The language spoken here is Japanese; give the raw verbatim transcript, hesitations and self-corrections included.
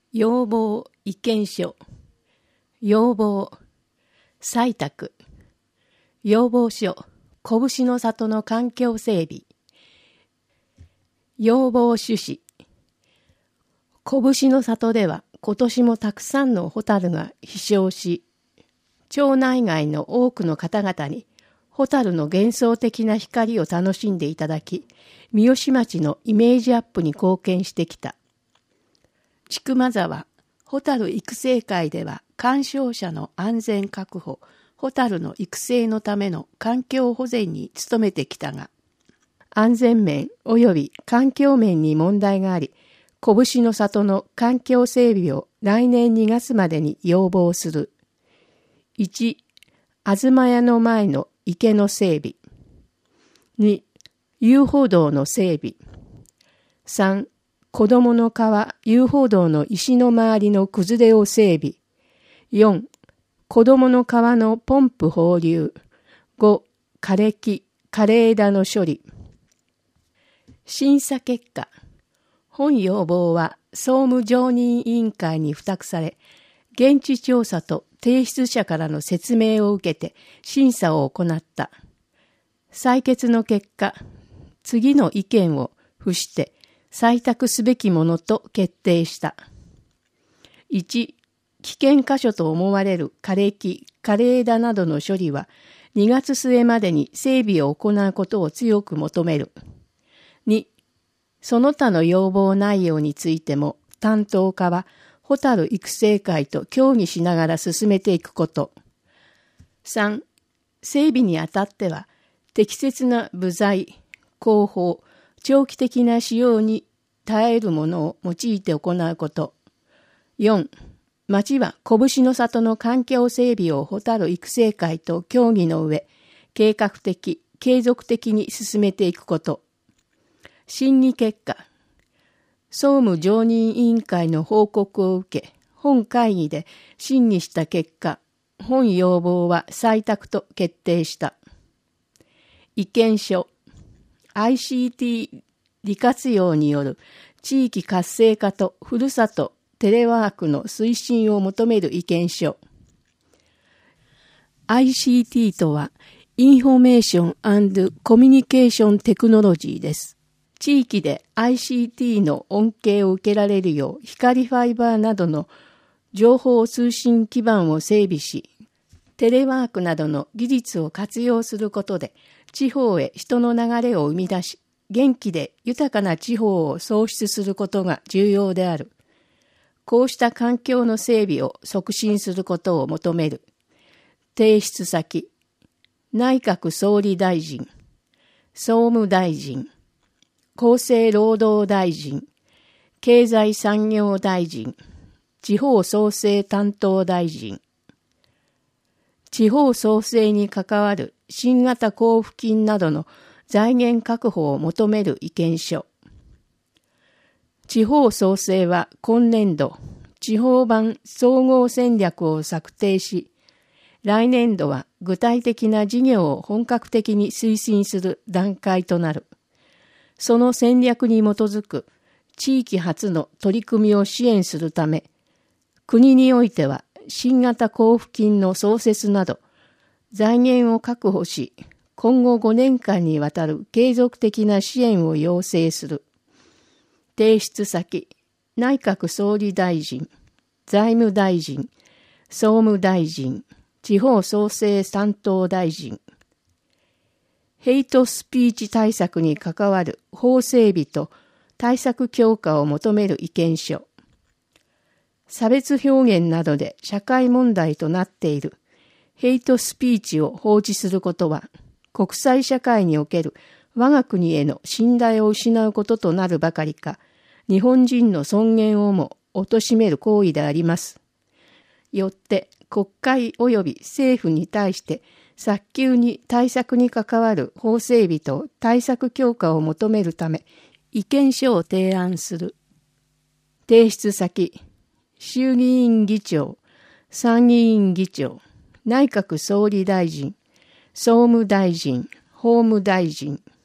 要望意見書、要望採択、要望書、拳の里の環境整備、要望趣旨、拳の里では今年もたくさんのホタルが飛翔し、町内外の多くの方々にホタルの幻想的な光を楽しんでいただき、三好町のイメージアップに貢献してきた。千曲沢ホタル育成会では鑑賞者の安全確保、ホタルの育成のための環境保全に努めてきたが、安全面及び環境面に問題があり、拳の里の環境整備を来年にがつまでに要望する。いち. 東屋の前の池の整備。に. 遊歩道の整備。さん. 子供の川遊歩道の石の周りの崩れを整備。よん. 子供の川のポンプ放流。ご. 枯れ木、枯れ枝の処理。審査結果。本要望は総務常任委員会に付託され、現地調査と提出者からの説明を受けて審査を行った。採決の結果、次の意見を付して採択すべきものと決定した。いち. 危険箇所と思われる枯れ木、枯れ枝などの処理はにがつ末までに整備を行うことを強く求める。に. その他の要望内容についても担当課はホタル育成会と協議しながら進めていくこと。さん. 整備にあたっては適切な部材、工法、長期的な使用に耐えるものを用いて行うこと。よん. 町は拳の里の環境整備をホタル育成会と協議の上、計画的、継続的に進めていくこと。審議結果。総務常任委員会の報告を受け、本会議で審議した結果、本要望は採択と決定した。意見書。アイシーティー 利活用による地域活性化とふるさとテレワークの推進を求める意見書。アイシーティー とは、インフォメーション&コミュニケーションテクノロジーです。地域で アイシーティー の恩恵を受けられるよう光ファイバーなどの情報通信基盤を整備し、テレワークなどの技術を活用することで地方へ人の流れを生み出し、元気で豊かな地方を創出することが重要である。こうした環境の整備を促進することを求める。提出先、内閣総理大臣、総務大臣、厚生労働大臣、経済産業大臣、地方創生担当大臣、地方創生に関わる新型交付金などの財源確保を求める意見書。地方創生は今年度、地方版総合戦略を策定し、来年度は具体的な事業を本格的に推進する段階となる。その戦略に基づく地域発の取り組みを支援するため、国においては新型交付金の創設など、財源を確保し、今後ごねんかんにわたる継続的な支援を要請する。提出先、内閣総理大臣、財務大臣、総務大臣、地方創生担当大臣。ヘイトスピーチ対策に関わる法整備と対策強化を求める意見書。差別表現などで社会問題となっているヘイトスピーチを放置することは、国際社会における我が国への信頼を失うこととなるばかりか、日本人の尊厳をも貶める行為であります。よって国会及び政府に対して早急に対策に関わる法整備と対策強化を求めるため、意見書を提案する。提出先、衆議院議長、参議院議長、内閣総理大臣、総務大臣、法務大臣、